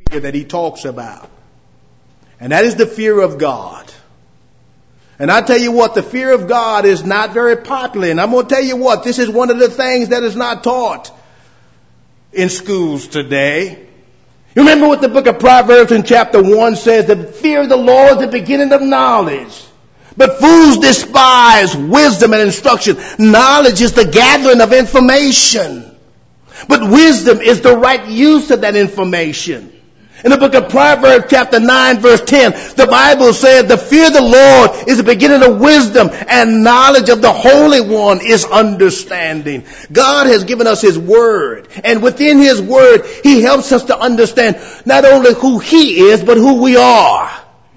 fear that he talks about. And that is the fear of God. And I tell you what, the fear of God is not very popular. And I'm going to tell you what, this is one of the things that is not taught in schools today. You remember what the book of Proverbs in chapter 1 says, the fear of the Lord is the beginning of knowledge. But fools despise wisdom and instruction. Knowledge is the gathering of information. But wisdom is the right use of that information. In the book of Proverbs chapter 9 verse 10, the Bible says the fear of the Lord is the beginning of wisdom, and knowledge of the Holy One is understanding. God has given us His Word, and within His Word, He helps us to understand not only who He is, but who we are.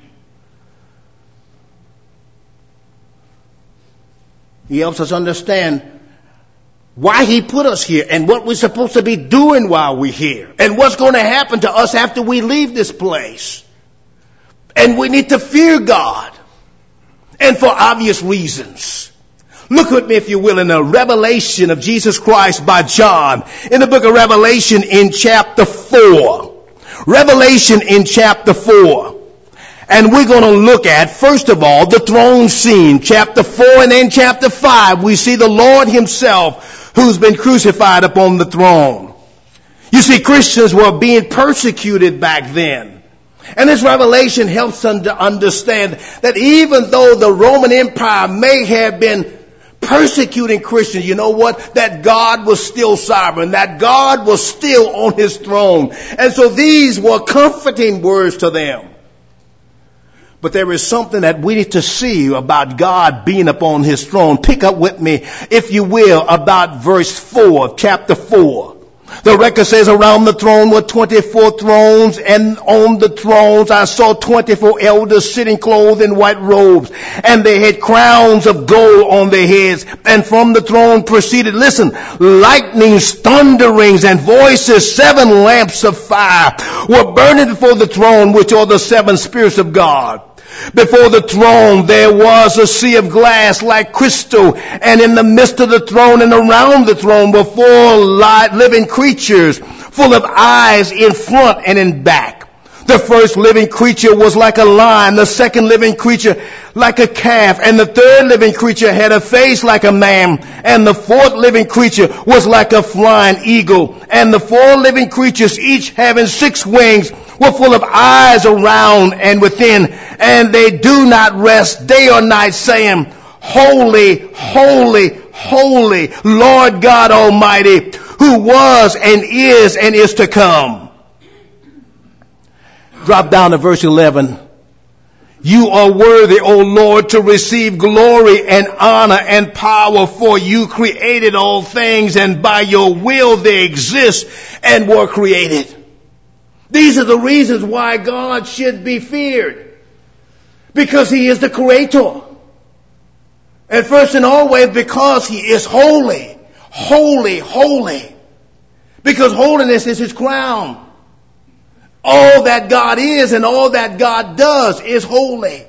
He helps us understand why He put us here and what we're supposed to be doing while we're here and what's going to happen to us after we leave this place. And we need to fear God, and for obvious reasons. Look with me, if you will, in the revelation of Jesus Christ by John in the book of Revelation in chapter 4. Revelation in chapter 4. And we're going to look at, first of all, the throne scene. Chapter 4 and then chapter 5, we see the Lord Himself who's been crucified upon the throne. You see, Christians were being persecuted back then. And this revelation helps them to understand that even though the Roman Empire may have been persecuting Christians, you know what? That God was still sovereign, that God was still on His throne. And so these were comforting words to them. But there is something that we need to see about God being upon His throne. Pick up with me, if you will, about verse 4 of chapter 4. The record says, around the throne were 24 thrones, and on the thrones I saw 24 elders sitting clothed in white robes, and they had crowns of gold on their heads. And from the throne proceeded, listen, lightnings, thunderings, and voices. 7 lamps of fire were burning before the throne, which are the 7 spirits of God. Before the throne there was a sea of glass like crystal, and in the midst of the throne and around the throne were 4 living creatures, full of eyes in front and in back. The first living creature was like a lion, the second living creature like a calf, and the third living creature had a face like a man, and the fourth living creature was like a flying eagle. And the 4 living creatures, each having 6 wings, were full of eyes around and within, and they do not rest day or night, saying, Holy, holy, holy, Lord God Almighty, who was and is to come. Drop down to verse 11. You are worthy, O Lord, to receive glory and honor and power, for you created all things, and by your will they exist and were created. These are the reasons why God should be feared. Because He is the Creator. And first and always, because He is holy. Holy, holy. Because holiness is His crown. All that God is and all that God does is holy.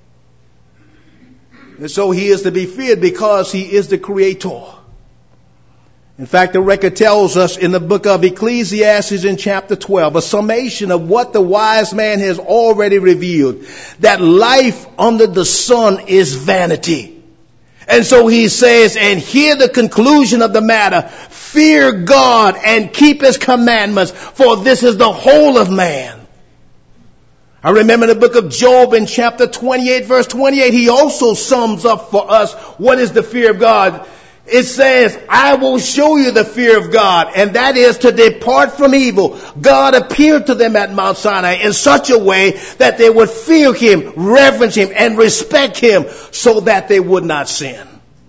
And so He is to be feared because He is the Creator. In fact, the record tells us in the book of Ecclesiastes in chapter 12, a summation of what the wise man has already revealed, that life under the sun is vanity. And so he says, and hear the conclusion of the matter, fear God and keep His commandments, for this is the whole of man. I remember in the book of Job in chapter 28, verse 28, he also sums up for us what is the fear of God. It says, I will show you the fear of God, and that is to depart from evil. God appeared to them at Mount Sinai in such a way that they would fear Him, reverence Him, and respect Him so that they would not sin.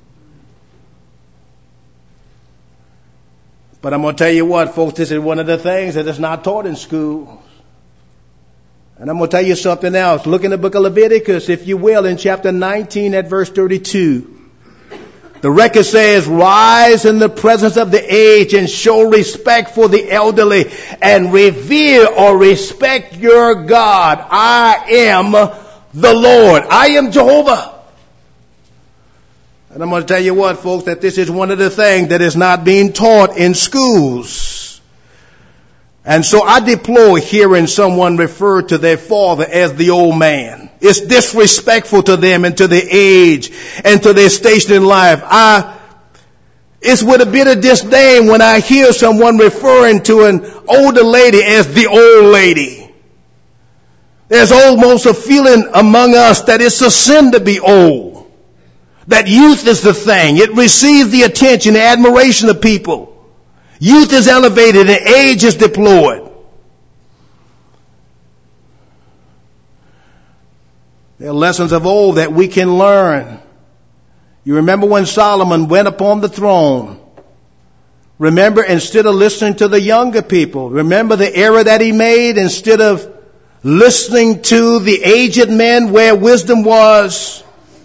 But I'm going to tell you what, folks, this is one of the things that is not taught in school. And I'm going to tell you something else. Look in the book of Leviticus, if you will, in chapter 19 at verse 32. The record says, rise in the presence of the aged and show respect for the elderly and revere or respect your God. I am the Lord. I am Jehovah. And I'm going to tell you what, folks, that this is one of the things that is not being taught in schools. And so I deplore hearing someone refer to their father as the old man. It's disrespectful to them and to their age and to their station in life. It's with a bit of disdain when I hear someone referring to an older lady as the old lady. There's almost a feeling among us that it's a sin to be old. That youth is the thing. It receives the attention, the admiration of people. Youth is elevated and age is deplored. There are lessons of old that we can learn. You remember when Solomon went upon the throne. Remember, instead of listening to the younger people, remember the error that he made. Instead of listening to the aged men where wisdom was,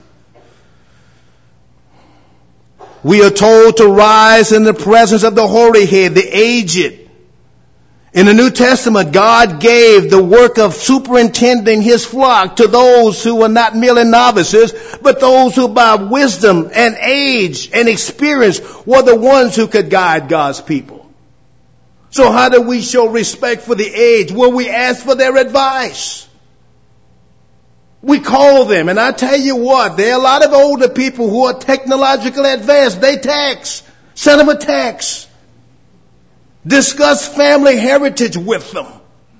we are told to rise in the presence of the hoary head, the aged. In the New Testament, God gave the work of superintending his flock to those who were not merely novices, but those who by wisdom and age and experience were the ones who could guide God's people. So how do we show respect for the age? Well, we ask for their advice. We call them, and I tell you what, there are a lot of older people who are technologically advanced. They text, send them a text. Discuss family heritage with them.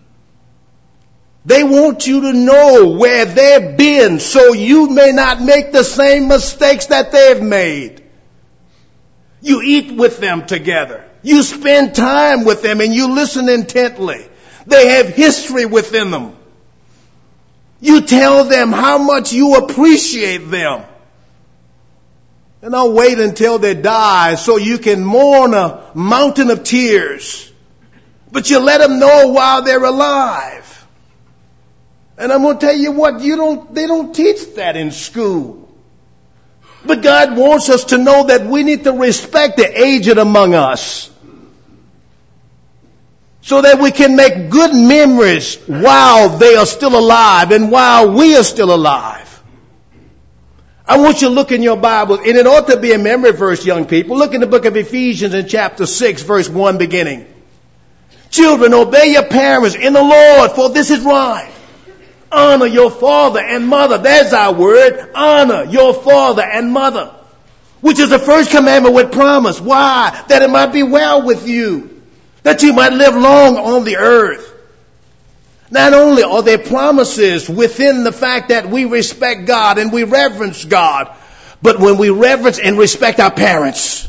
They want you to know where they've been so you may not make the same mistakes that they've made. You eat with them together. You spend time with them and you listen intently. They have history within them. You tell them how much you appreciate them. And don't wait until they die so you can mourn a mountain of tears. But you let them know while they're alive. And I'm going to tell you what, they don't teach that in school. But God wants us to know that we need to respect the aged among us, so that we can make good memories while they are still alive and while we are still alive. I want you to look in your Bible, and it ought to be a memory verse, young people. Look in the book of Ephesians in chapter 6, verse 1 beginning. Children, obey your parents in the Lord, for this is right. Honor your father and mother. There's our word. Honor your father and mother, which is the first commandment with promise. Why? That it might be well with you, that you might live long on the earth. Not only are there promises within the fact that we respect God and we reverence God, but when we reverence and respect our parents,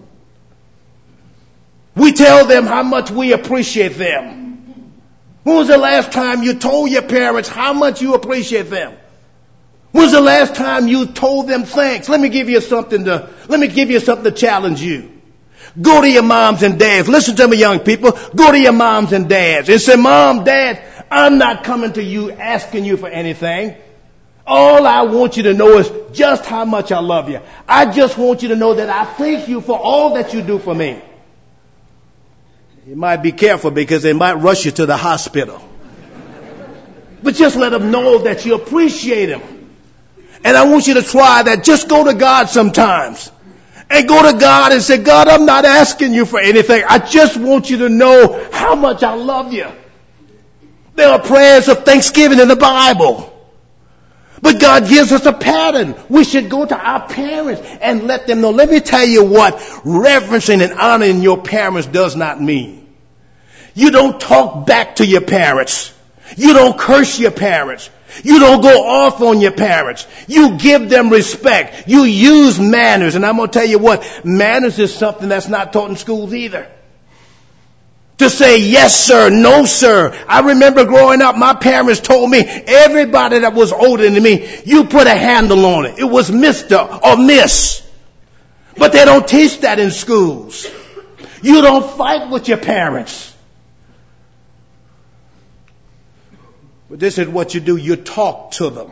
we tell them how much we appreciate them. When was the last time you told your parents how much you appreciate them? When was the last time you told them thanks? Let me give you something to challenge you. Go to your moms and dads. Listen to me, young people. Go to your moms and dads and say, Mom, Dad, I'm not coming to you asking you for anything. All I want you to know is just how much I love you. I just want you to know that I thank you for all that you do for me. You might be careful because they might rush you to the hospital. But just let them know that you appreciate them. And I want you to try that. Just go to God sometimes. And go to God and say, God, I'm not asking you for anything. I just want you to know how much I love you. There are prayers of thanksgiving in the Bible. But God gives us a pattern. We should go to our parents and let them know. Let me tell you what reverencing and honoring your parents does not mean. You don't talk back to your parents. You don't curse your parents. You don't go off on your parents. You give them respect. You use manners. And I'm going to tell you what, manners is something that's not taught in schools either. To say yes, sir, no, sir. I remember growing up, my parents told me, everybody that was older than me, you put a handle on it. It was Mr. or Miss. But they don't teach that in schools. You don't fight with your parents. But this is what you do. You talk to them.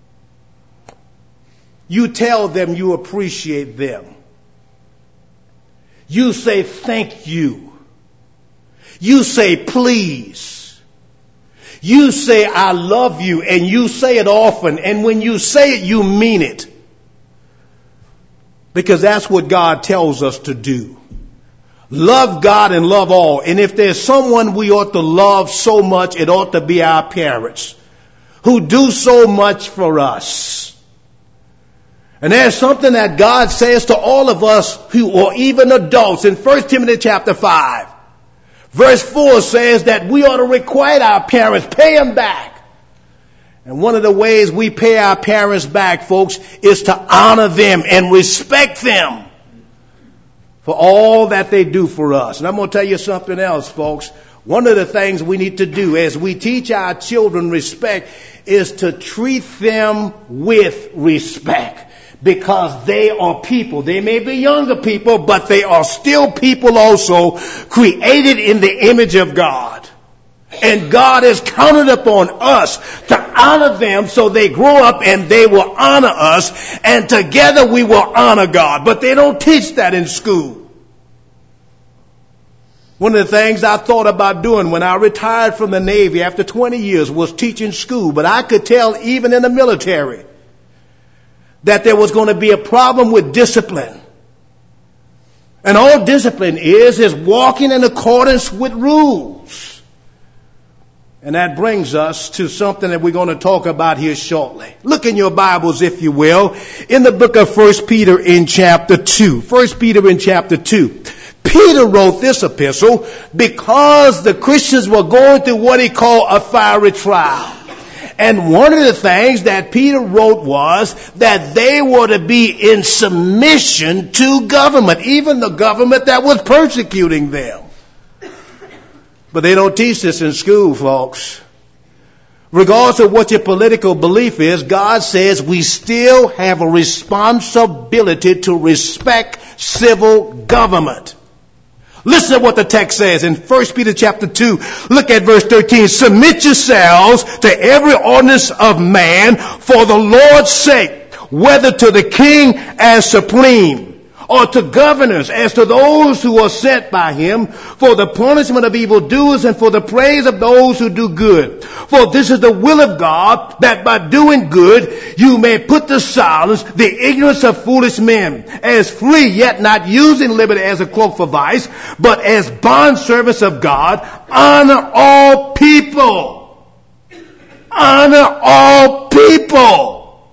You tell them you appreciate them. You say thank you. You say please. You say I love you, and you say it often. And when you say it, you mean it. Because that's what God tells us to do. Love God and love all. And if there's someone we ought to love so much, it ought to be our parents who do so much for us. And there's something that God says to all of us who are even adults. In 1 Timothy chapter 5, verse 4 says that we ought to requite our parents, pay them back. And one of the ways we pay our parents back, folks, is to honor them and respect them for all that they do for us. And I'm going to tell you something else, folks. One of the things we need to do as we teach our children respect is to treat them with respect. Because they are people. They may be younger people, but they are still people also, created in the image of God. And God has counted upon us to honor them so they grow up and they will honor us, and together we will honor God. But they don't teach that in school. One of the things I thought about doing when I retired from the Navy after 20 years was teaching school. But I could tell even in the military that there was going to be a problem with discipline. And all discipline is walking in accordance with rules. And that brings us to something that we're going to talk about here shortly. Look in your Bibles, if you will, in the book of 1 Peter in chapter 2. 1 Peter in chapter 2. Peter wrote this epistle because the Christians were going through what he called a fiery trial. And one of the things that Peter wrote was that they were to be in submission to government, even the government that was persecuting them. But they don't teach this in school, folks. Regardless of what your political belief is, God says we still have a responsibility to respect civil government. Listen to what the text says in 1 Peter chapter 2. Look at verse 13. Submit yourselves to every ordinance of man for the Lord's sake, whether to the king as supreme, or to governors as to those who are sent by him, for the punishment of evildoers and for the praise of those who do good. For this is the will of God, that by doing good you may put to silence the ignorance of foolish men, as free, yet not using liberty as a cloak for vice, but as bondservants of God. Honor all people. Honor all people.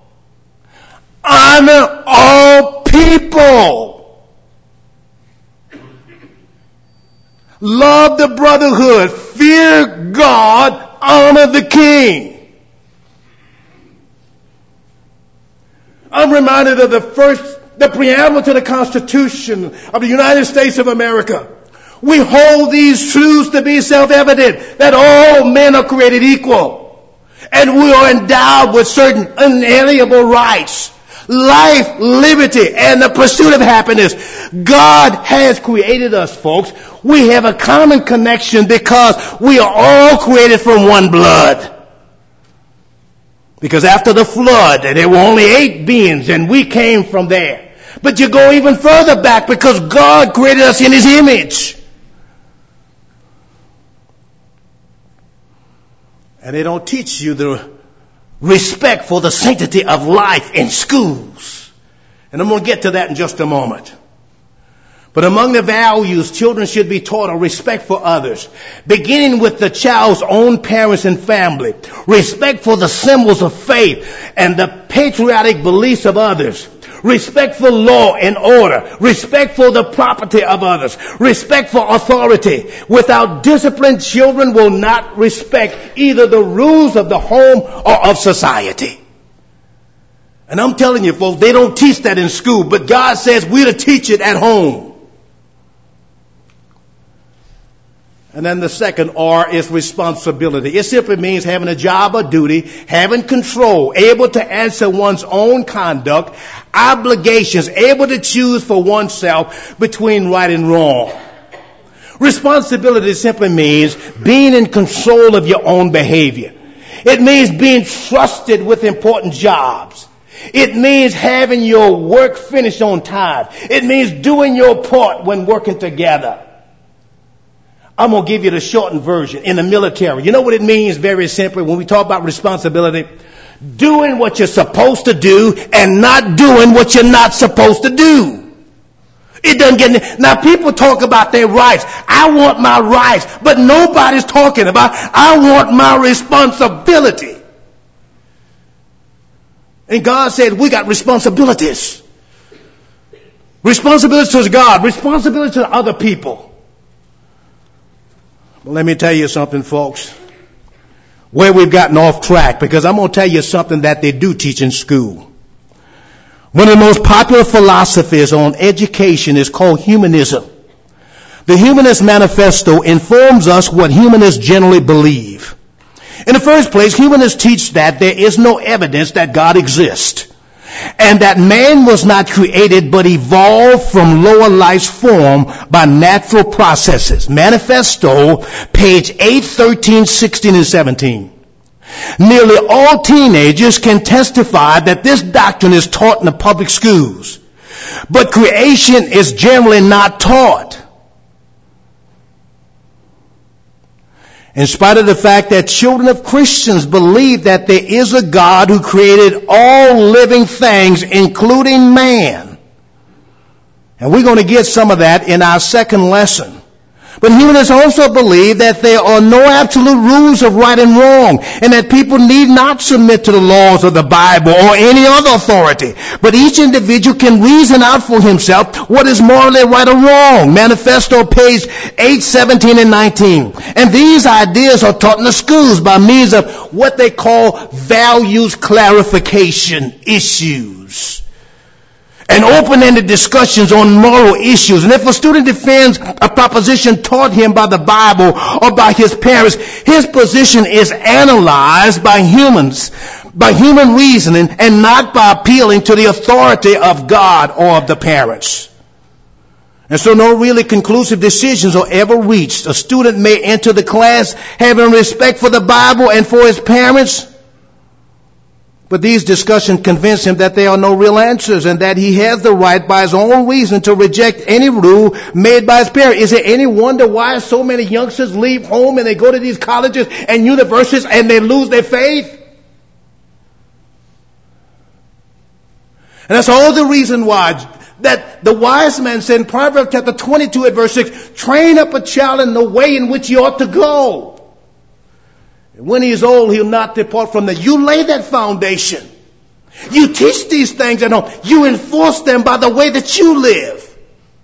Honor all people. Love the brotherhood. Fear God. Honor the king. I'm reminded of the preamble to the Constitution of the United States of America. We hold these truths to be self-evident, that all men are created equal, and we are endowed with certain unalienable rights. Life, liberty, and the pursuit of happiness. God has created us, folks. We have a common connection because we are all created from one blood. Because after the flood, there were only 8 beings, and we came from there. But you go even further back because God created us in His image. And they don't teach you the respect for the sanctity of life in schools. And I'm going to get to that in just a moment. But among the values children should be taught are respect for others, beginning with the child's own parents and family, respect for the symbols of faith and the patriotic beliefs of others, respect for law and order, respect for the property of others, respect for authority. Without discipline, children will not respect either the rules of the home or of society. And I'm telling you, folks, they don't teach that in school, but God says we're to teach it at home. And then the second R is responsibility. It simply means having a job or duty, having control, able to answer one's own conduct, obligations, able to choose for oneself between right and wrong. Responsibility simply means being in control of your own behavior. It means being trusted with important jobs. It means having your work finished on time. It means doing your part when working together. I'm going to give you the shortened version. In the military, you know what it means very simply when we talk about responsibility? Doing what you're supposed to do and not doing what you're not supposed to do. It doesn't get now. People talk about their rights. I want my rights, but nobody's talking about I want my responsibility. And God said we got responsibilities. Responsibility to God, responsibility to other people. Well, let me tell you something, folks. Where we've gotten off track, because I'm going to tell you something that they do teach in school. One of the most popular philosophies on education is called humanism. The Humanist Manifesto informs us what humanists generally believe. In the first place, humanists teach that there is no evidence that God exists, and that man was not created but evolved from lower life form by natural processes. Manifesto, page 8, 13, 16, and 17. Nearly all teenagers can testify that this doctrine is taught in the public schools, but creation is generally not taught. In spite of the fact that children of Christians believe that there is a God who created all living things, including man. And we're going to get some of that in our second lesson. But humanists also believe that there are no absolute rules of right and wrong, and that people need not submit to the laws of the Bible or any other authority. But each individual can reason out for himself what is morally right or wrong. Manifesto, page 8, 17, and 19. And these ideas are taught in the schools by means of what they call values clarification issues, and open-ended discussions on moral issues. And if a student defends a proposition taught him by the Bible or by his parents, his position is analyzed by human reasoning, and not by appealing to the authority of God or of the parents. And so no really conclusive decisions are ever reached. A student may enter the class having respect for the Bible and for his parents, but these discussions convince him that there are no real answers, and that he has the right by his own reason to reject any rule made by his parents. Is it any wonder why so many youngsters leave home and they go to these colleges and universities and they lose their faith? And that's all the reason why that the wise man said in Proverbs chapter 22 at verse 6, train up a child in the way in which he ought to go. When he is old, he'll not depart from that. You lay that foundation. You teach these things at home. You enforce them by the way that you live.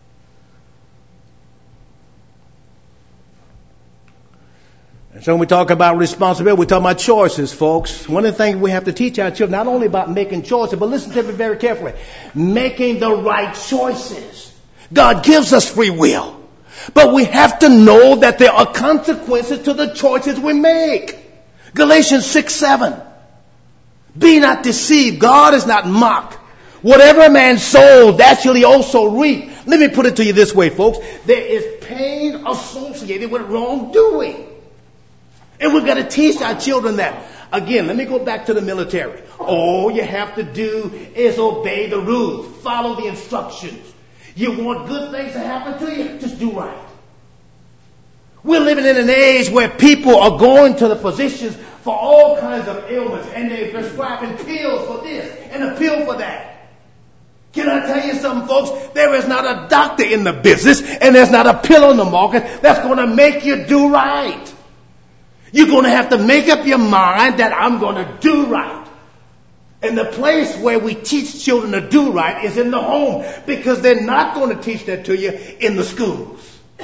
And so when we talk about responsibility, we talk about choices, folks. One of the things we have to teach our children, not only about making choices, but listen to me very carefully, making the right choices. God gives us free will. But we have to know that there are consequences to the choices we make. Galatians 6:7. Be not deceived. God is not mocked. Whatever a man sows, that shall he also reap. Let me put it to you this way, folks. There is pain associated with wrongdoing. And we've got to teach our children that. Again, let me go back to the military. All you have to do is obey the rules. Follow the instructions. You want good things to happen to you? Just do right. We're living in an age where people are going to the physicians for all kinds of ailments, and they're prescribing pills for this and a pill for that. Can I tell you something, folks? There is not a doctor in the business, and there's not a pill on the market that's going to make you do right. You're going to have to make up your mind that I'm going to do right. And the place where we teach children to do right is in the home, because they're not going to teach that to you in the schools.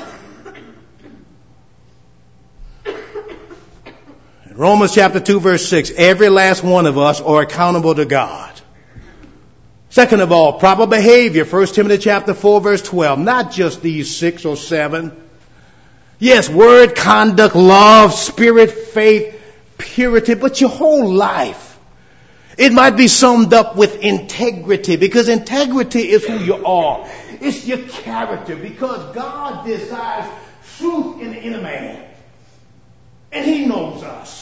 Romans chapter 2 verse 6, every last one of us are accountable to God. Second of all, proper behavior, 1 Timothy chapter 4 verse 12, not just these 6 or 7. Yes, word, conduct, love, spirit, faith, purity, but your whole life. It might be summed up with integrity, because integrity is who you are. It's your character, because God desires truth in the inner man. And He knows us.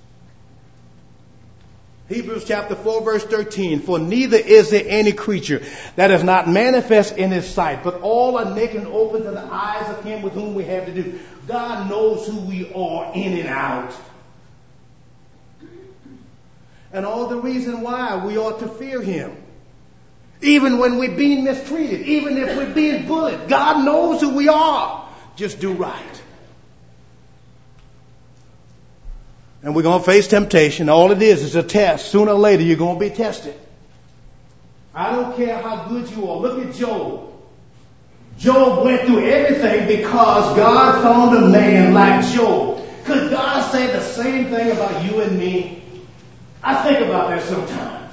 Hebrews chapter 4 verse 13, for neither is there any creature that is not manifest in His sight, but all are naked and open to the eyes of Him with whom we have to do. God knows who we are in and out. And all the reason why we ought to fear Him. Even when we're being mistreated, even if we're being bullied, God knows who we are. Just do right. And we're going to face temptation. All it is a test. Sooner or later, you're going to be tested. I don't care how good you are. Look at Job. Job went through everything because God found a man like Job. Could God say the same thing about you and me? I think about that sometimes.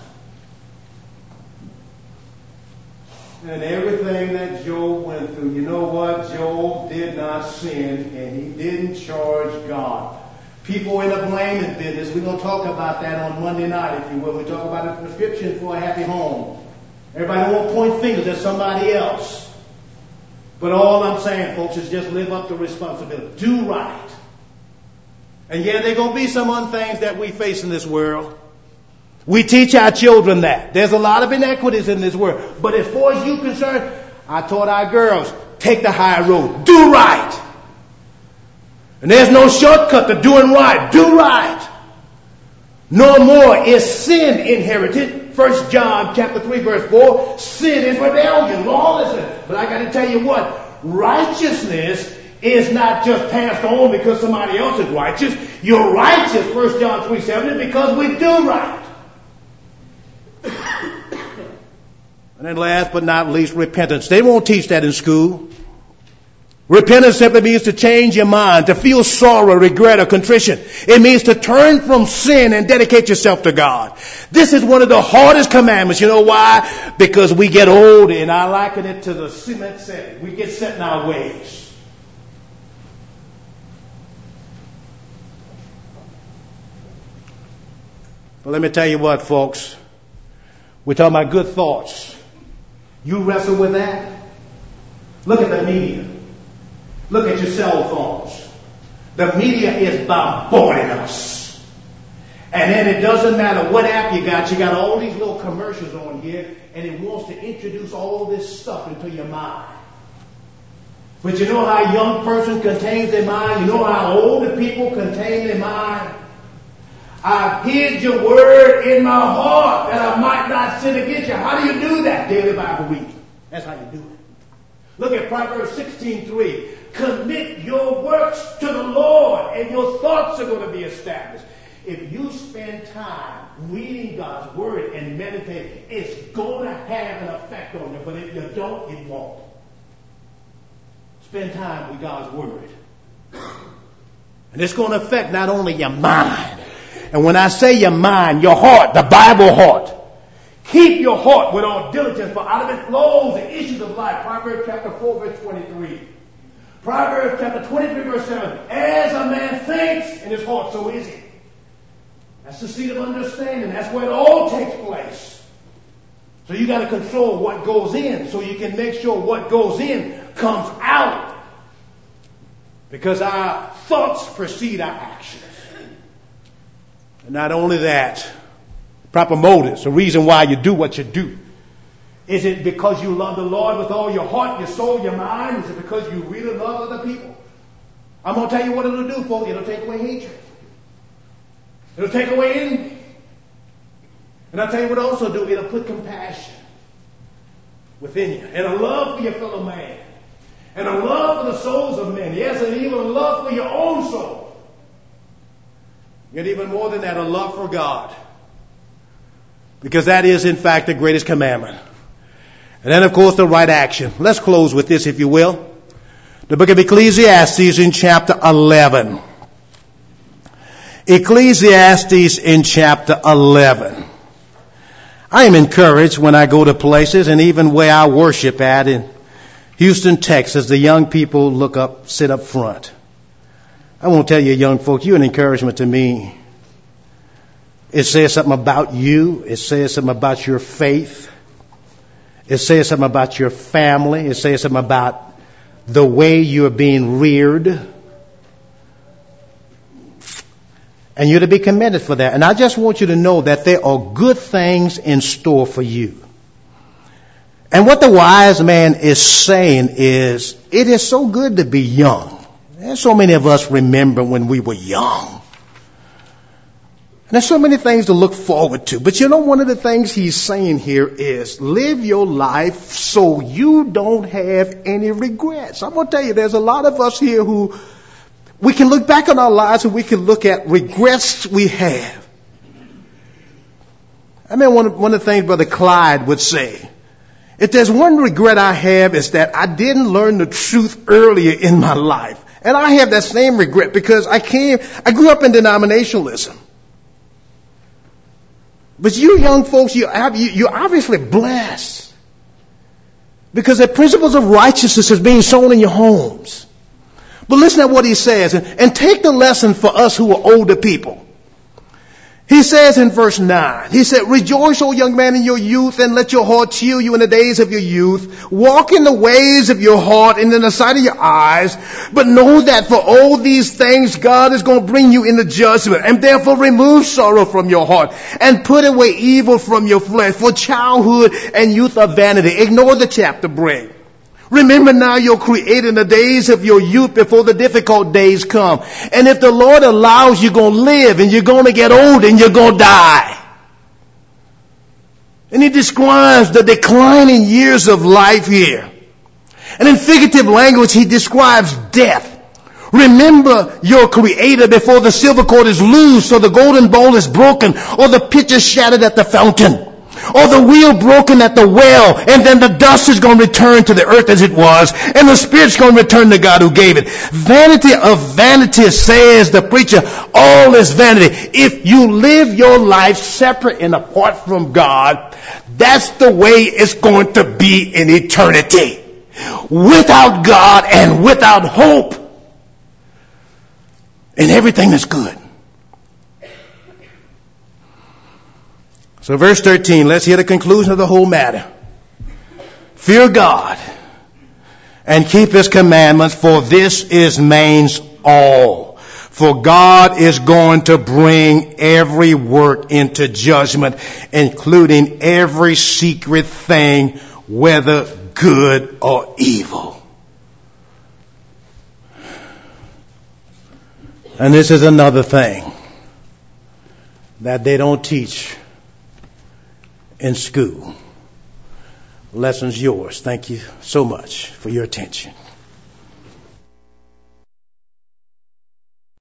And everything that Job went through, you know what? Job did not sin, and he didn't charge God. People in the blaming business. We're going to talk about that on Monday night, if you will. We talk about a prescription for a happy home. Everybody won't point fingers at somebody else. But all I'm saying, folks, is just live up to responsibility. Do right. And yeah, there are going to be some things that we face in this world. We teach our children that. There's a lot of inequities in this world. But as far as you're concerned, I taught our girls, take the high road. Do right. And there's no shortcut to doing right. Do right. No more is sin inherited. 1 John chapter 3 verse 4. Sin is rebellion, lawlessness. But I got to tell you what. Righteousness is not just passed on because somebody else is righteous. You're righteous, 1 John 3:7, because we do right. And then last but not least, repentance. They won't teach that in school. Repentance simply means to change your mind, to feel sorrow, regret, or contrition. It means to turn from sin and dedicate yourself to God. This is one of the hardest commandments. You know why? Because we get older, and I liken it to the cement set. We get set in our ways. But let me tell you what, folks. We're talking about good thoughts. You wrestle with that? Look at the media. Look at your cell phones. The media is bombarding us. And then it doesn't matter what app you got all these little commercials on here, and it wants to introduce all this stuff into your mind. But you know how a young person contains their mind? You know how older people contain their mind? I've hid your word in my heart that I might not sin against you. How do you do that? Daily Bible reading. That's how you do it. Look at Proverbs 16:3. Commit your works to the Lord, and your thoughts are going to be established. If you spend time reading God's word and meditating, it's going to have an effect on you. But if you don't, it won't. Spend time with God's word. And it's going to affect not only your mind. And when I say your mind, your heart, the Bible heart. Keep your heart with all diligence, for out of it flows the issues of life. Proverbs chapter 4, verse 23. Proverbs chapter 23, verse 7. As a man thinks in his heart, so is he. That's the seat of understanding. That's where it all takes place. So you got to control what goes in, so you can make sure what goes in comes out. Because our thoughts precede our actions. And not only that, proper motives, the reason why you do what you do. Is it because you love the Lord with all your heart, your soul, your mind? Is it because you really love other people? I'm going to tell you what it'll do, folks. It'll take away hatred. It'll take away envy. And I'll tell you what it'll also do. It'll put compassion within you. And a love for your fellow man. And a love for the souls of men. Yes, and even a love for your own soul. Yet even more than that, a love for God. Because that is, in fact, the greatest commandment. And then, of course, the right action. Let's close with this, if you will. The book of Ecclesiastes in chapter 11. Ecclesiastes in chapter 11. I am encouraged when I go to places, and even where I worship at in Houston, Texas, the young people sit up front. I won't tell you, young folks, you're an encouragement to me. It says something about you. It says something about your faith. It says something about your family. It says something about the way you're being reared. And you're to be commended for that. And I just want you to know that there are good things in store for you. And what the wise man is saying is, it is so good to be young. And so many of us remember when we were young. And there's so many things to look forward to. But you know, one of the things he's saying here is live your life so you don't have any regrets. I'm going to tell you, there's a lot of us here who we can look back on our lives and we can look at regrets we have. I mean, one of the things Brother Clyde would say, if there's one regret I have, is that I didn't learn the truth earlier in my life. And I have that same regret because I grew up in denominationalism. But you young folks, you're obviously blessed because the principles of righteousness is being sown in your homes. But listen to what he says, and take the lesson for us who are older people. He says in verse 9, he said, rejoice, O young man, in your youth, and let your heart cheer you in the days of your youth. Walk in the ways of your heart and in the sight of your eyes. But know that for all these things, God is going to bring you into judgment. And therefore remove sorrow from your heart and put away evil from your flesh. For childhood and youth are vanity. Ignore the chapter break. Remember now your Creator in the days of your youth before the difficult days come. And if the Lord allows, you're going to live and you're going to get old and you're going to die. And he describes the declining years of life here. And in figurative language, he describes death. Remember your Creator before the silver cord is loosed or the golden bowl is broken or the pitcher shattered at the fountain. Or the wheel broken at the well, and then the dust is going to return to the earth as it was, and the spirit's going to return to God who gave it. Vanity of vanities, says the preacher, all is vanity. If you live your life separate and apart from God, that's the way it's going to be in eternity. Without God and without hope. And everything is good. So verse 13, let's hear the conclusion of the whole matter. Fear God and keep his commandments, for this is means all. For God is going to bring every work into judgment, including every secret thing, whether good or evil. And this is another thing that they don't teach in school. Lesson's yours. Thank you so much for your attention.